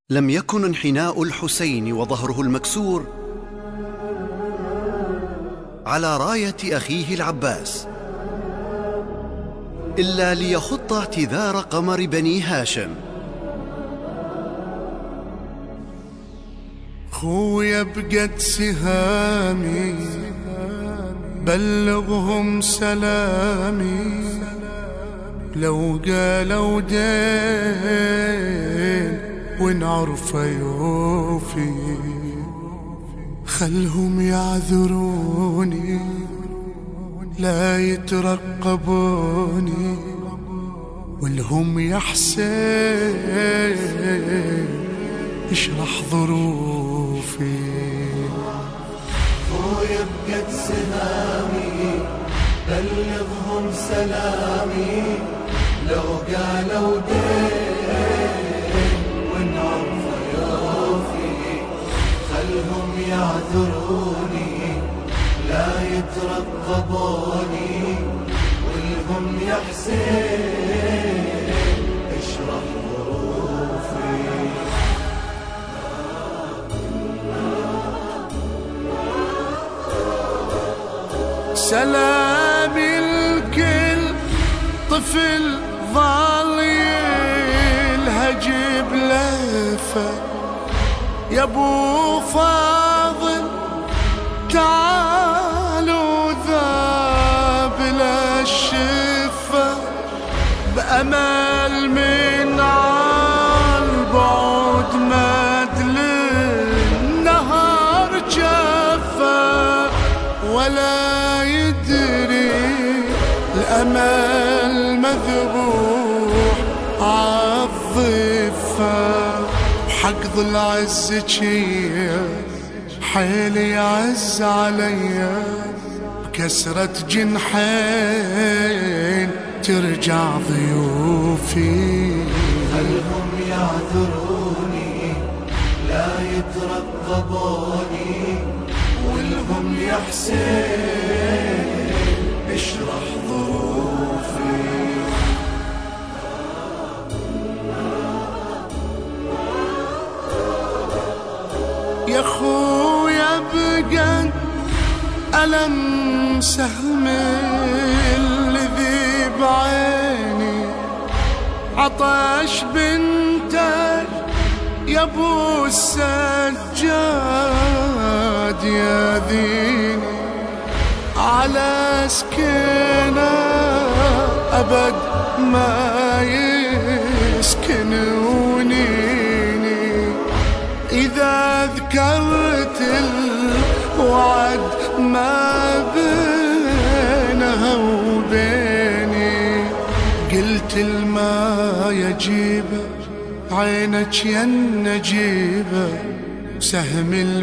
لم يكن انحناء الحسين وظهره المكسور على راية أخيه العباس إلا ليخط اعتذار قمر بني هاشم. خويا بقد سهامي بلغهم سلامي، لو قالوا دين ونعرف يوفي، خلهم يعذروني لا يترقبوني، والهم يا حسين اشرح ظروفي. خويا بقد سهامي بلغهم سلامي، لو قالوا دين ونعرف يوفي، خلهم يعذروني لا يترقبوني، والهم يا حسين اشرح ظروفي. سلامي الكل طفل ظل يلهجب لفه، يا ابو فاضل تعالوا ذاب للشفه، بأمل من عالبعد مدل النهار جفا، ولا يدري الأمل مذبوح عالضفة، وحق ظل عزك حيلي يعز عليا، بكسرة جنحين ترجع ضيوفي، خلهم يعذروني لا يترقبوني، والهم يا حسين اشرح ظروفي. يا خويا بقد ألم سهم الذي بعيني، عطش بنتك يا ابو السجاد ياذيني، على سكينة أبد ما يسكنونيني، إذا ذكرت الوعد ما بينها وبيني، قلت الماء يجيبه عينك يا النجيبة، سهم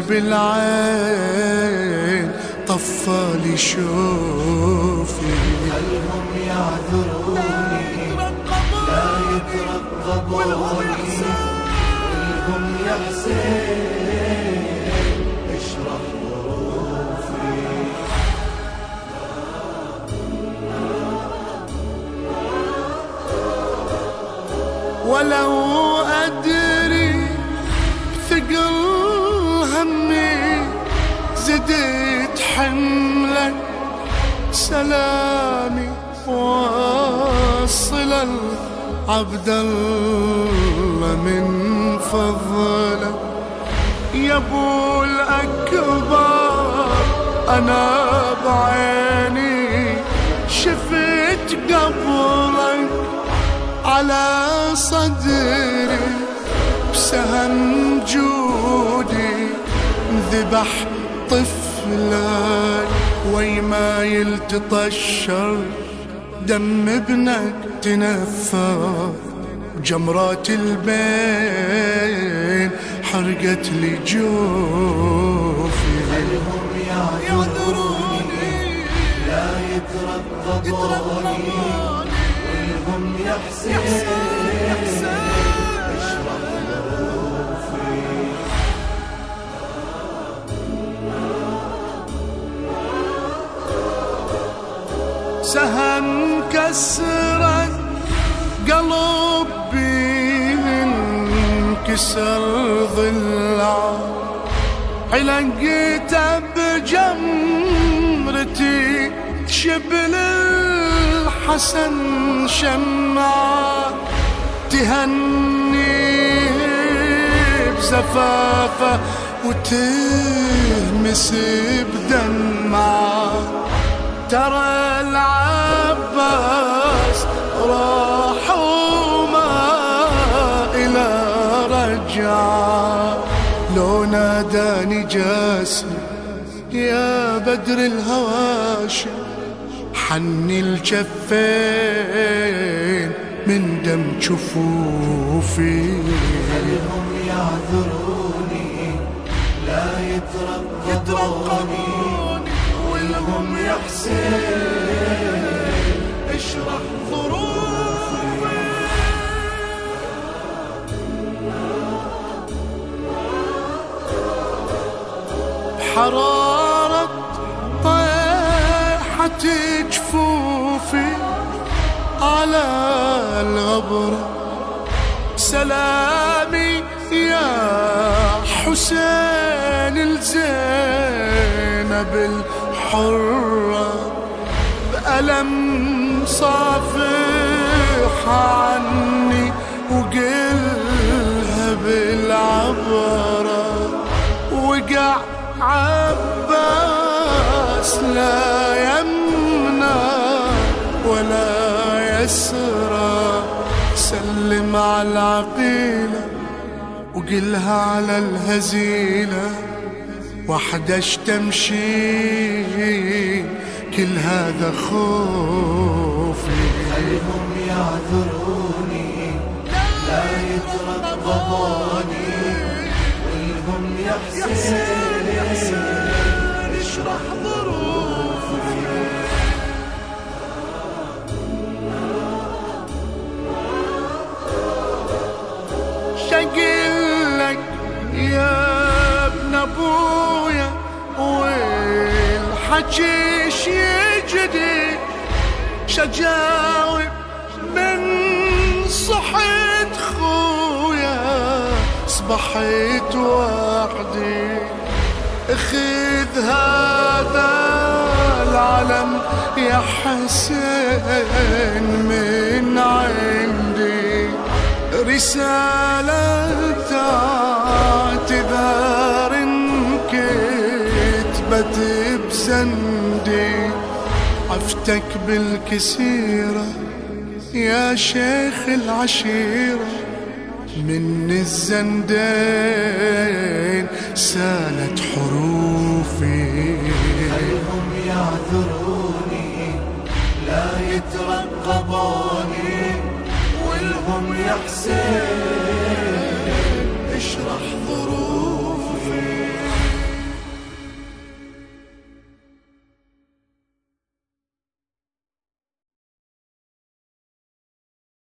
بالعين طفالي شوفي، خلهم يعذروني لا يترقبوني، والهم يا حسين اشرح ظروفي. ولو أدري ثقل همي زدت حملك، سلامي واصل العبد الله من فضلك، يا ابو الأكبر أنا بعيني شفت قبرك على صدري، بسهم جودي ذبح طفلك، ويما يلتطشر دم ابنك تنفر، جمرات البين حرقت لي جوفي، خلهم يعذروني لا يترقبوني، والهم يا حسين اشرح ظروفي. سهم كسرت قلبي كسر ضلع علقته بجمرتي شبل الحسن شمعة تهني بزفافه وتهمس بدمعه. ترى العباس راح وما إلى رجعه. لو ناداني جاسم يا بدر الهواشم حني الجفين من دم جفوفي. خلهم يعذروني لا يترقبوني والهم يا حسين اشرح ظروفي. حرارة طيحة جفوفي على الغبرة سلامي يا حسين الزينب الحرة بألم صافح عني وقلها بالعبرة. وقع عباس لا يمنى ولا يسرى سلم على العقيلة وقلها على الهزيلة وحدش تمشي كل هذا خوفي. خلهم يعذروني لا يترقبوني والهم يا حسين اشرح ظروفي. شقلك يا ابن ابويا والحجيش يجدي شجاوب من صحيت خويا صبحت وحدي. اخذ هذا العلم يا حسين من عندي رسالة اعتذار كتبت بزندي. عفتك بالكسيرة يا شيخ العشيرة من الزندين سالت حروفي. خلهم يعذروني لا يترقبوني والهم يا حسين اشرح ظروفي.